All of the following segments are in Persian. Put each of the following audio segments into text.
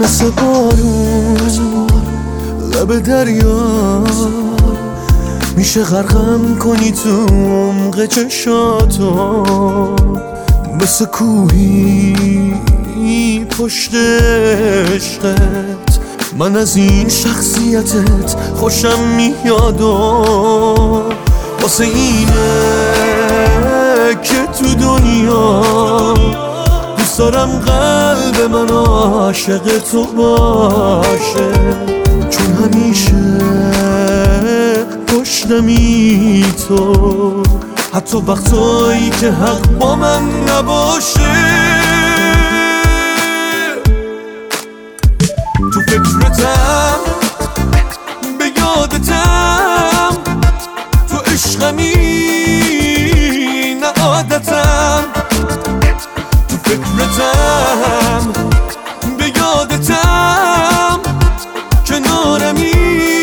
مثل بارون لب دریا میشه غرقم کنی تو عمق چشاتو، مثل کوهی پشت عشقت. من از این شخصیتت خوشم میاد و واسه اینه که تو دنیا دوست دارم قلب من عاشق تو باشه، چون همیشه پشتمی تو، حتی وقتایی که حق با من نباشه. تو فکرتم، به یادتم، تو عشقمی نه عادتم. تو فکرتم، به یادتم، کنارمی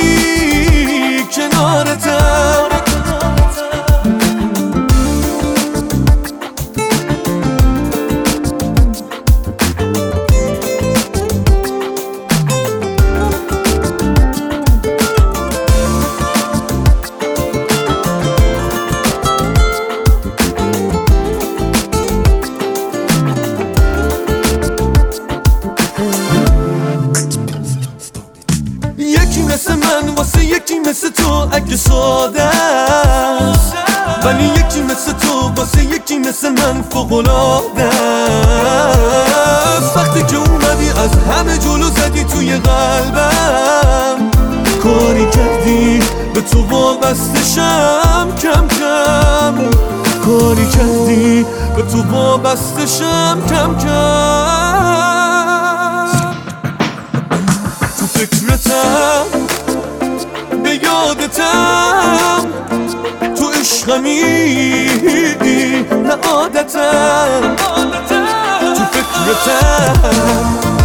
کنارتم. یکی مثل من واسه یکی مثل تو اگه ساده است، ولی یکی مثل تو واسه یکی مثل من فوق‌العاده است. وقتی که اومدی از همه جلو زدی توی قلبم، کاری کردی به تو وابستشم کم کم، کاری کردی به تو وابستشم کم کم. تو فکرتم، به یادتم، تو عشقمی نه عادتم. تو فکرتم،